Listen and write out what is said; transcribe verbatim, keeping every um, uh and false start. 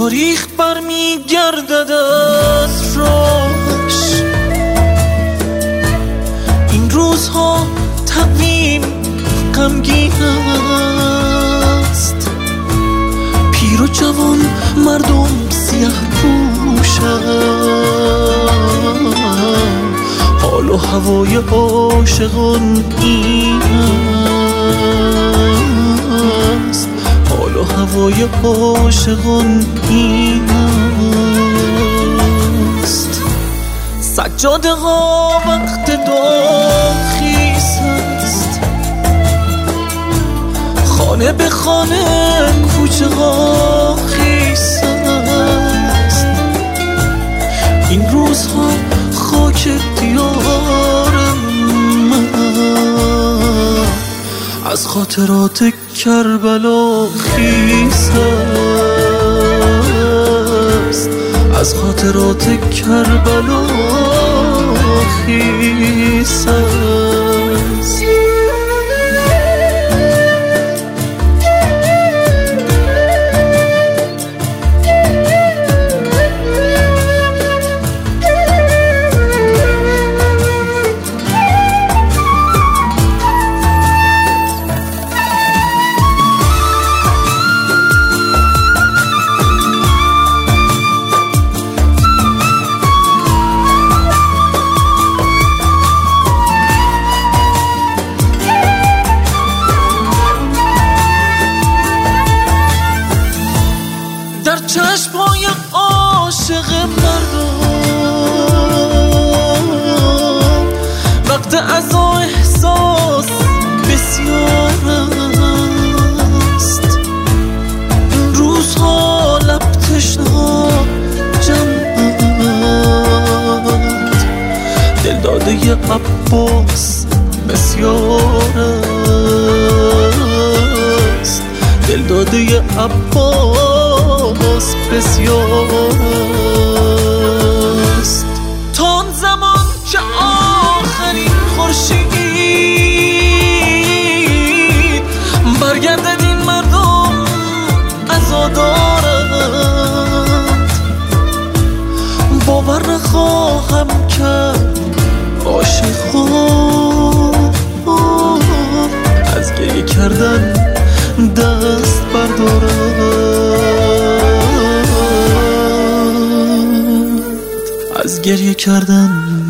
تاریخ برمیگردد از راهش، این روزها تقویم غمگین است، پیر و جوان مردم سیه پوشند، حال و هوای عاشقان این است، حال و هوای عاشقان این است. سجاده ها وقت داخیز است، خانه به خانه کوچه ها خیس است، این روزها خاک دیار من از خاطرات کربلا خیس است، از خاطرات کربلا خیس است. در چشمای عاشق مردم وقت عزا احساس بسیار است، این روزها لب تشنه جمعند، دلداده عباس بسیار است، دلداده عباس بسیار است. تا آن زمان که آخرین خورشید برگردد این مردم عزادارند، باور نخواهم کرد عاشق ها از گریه کردن دست بردارند، از گریه کردن